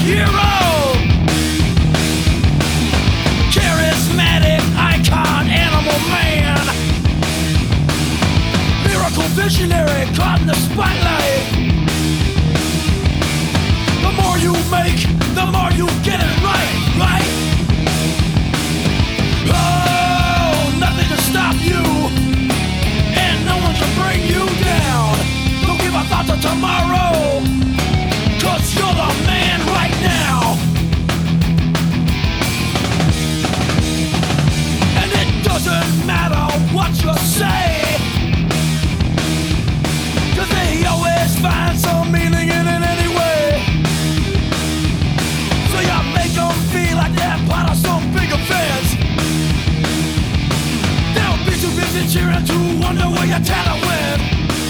hero, charismatic icon, animal man, miracle visionary caught in the spotlight. The more you make, the more you get it right, right? Oh, nothing to stop you, and no one can bring you down. Don't give a thought to tomorrow, 'cause you're the man right now. And it doesn't matter what you say, 'cause they always find some meaning in it anyway. So you make them feel like they're part of some big event. They'll be too busy cheering to wonder where your talent went.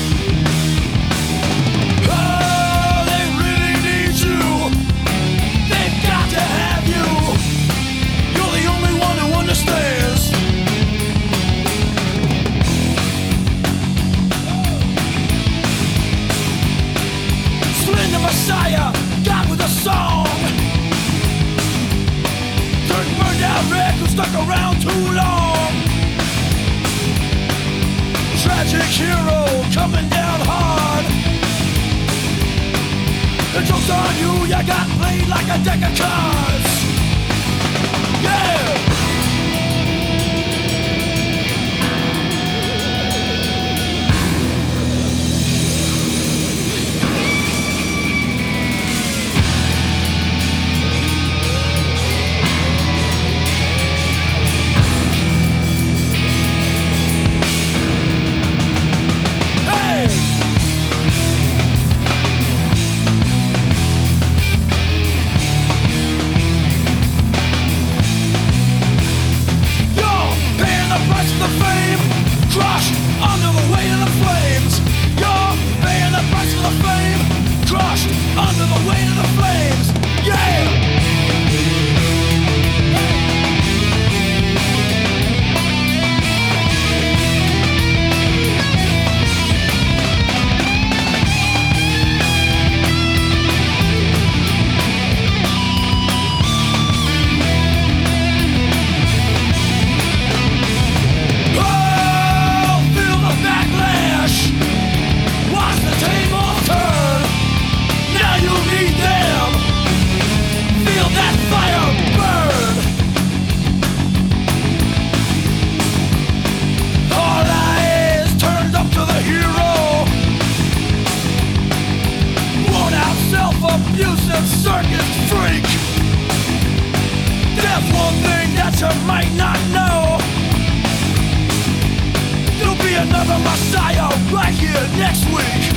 Oh, they really need you. They've got to have you. You're the only one who understands. Splendid Messiah, God with a song. Turn burned out wreck who stuck around too long. Tragic hero coming down hard. The joke's on you, you got played like a deck of cards. Yeah! Crushed under the weight of the flames. You're paying the price for the fame. Crushed under the weight of the flames. Yeah! Abusive circus freak. There's one thing that you might not know. There'll be another Messiah right here next week.